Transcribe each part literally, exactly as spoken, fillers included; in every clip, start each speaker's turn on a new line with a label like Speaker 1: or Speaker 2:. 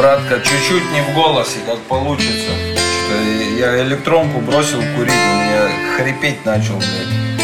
Speaker 1: братка, чуть-чуть не в голосе, как получится. Что я электронку бросил курить, у меня хрипеть начал, блядь.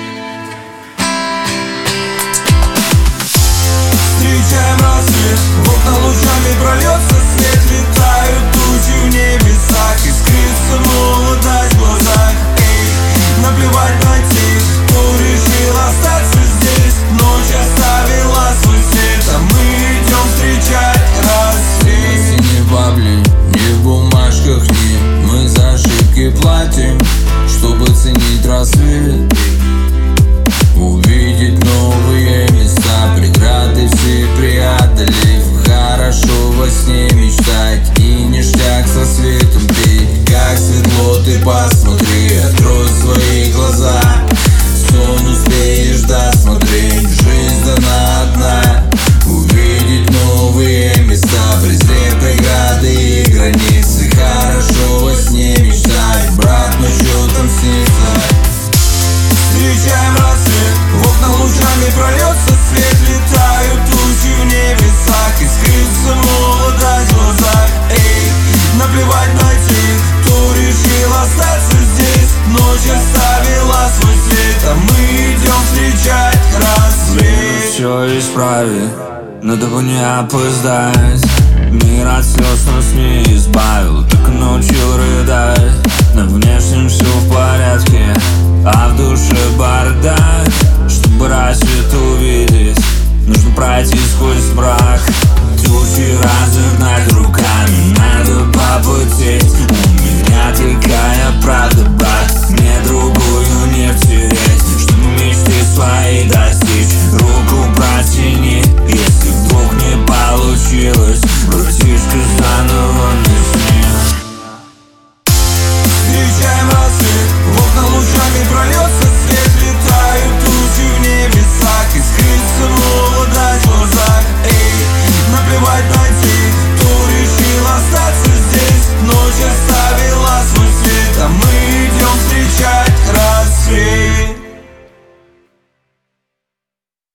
Speaker 2: Встречаем рассвет, в окна лучами прольется свет. Летают тучи в небесах, искрится молодость в глазах. Эй, наплевать на тех, кто решил остаться здесь. Ночь оставила свой свет, а мы идем встречать рассвет.
Speaker 3: Не в бабле, не в бумажках, не мы за ошибки платим, чтобы ценить рассвет. Увидеть новые места, преграды все преодолев. Хорошо во сне мечтать и ништяк со светом петь. Как светло, ты посмотри, открой свои глаза. Сон успеешь досмотреть, жизнь дана одна. Увидеть новые места, презрев преграды и границы. Хорошо во сне мечтать, брат, но что там снится?
Speaker 2: Встречаем рассвет, в окна лучами прольется свет. Летают тучи в небесах, искрится молодость в глазах. Эй, наплевать на тех, кто решил остаться здесь. Ночь оставила свой свет, а мы идем встречать рассвет.
Speaker 3: Все исправить, надо бы не опоздать. Мир от слез нас не избавил, так научил рыдать. На внешнем все в порядке, а в душе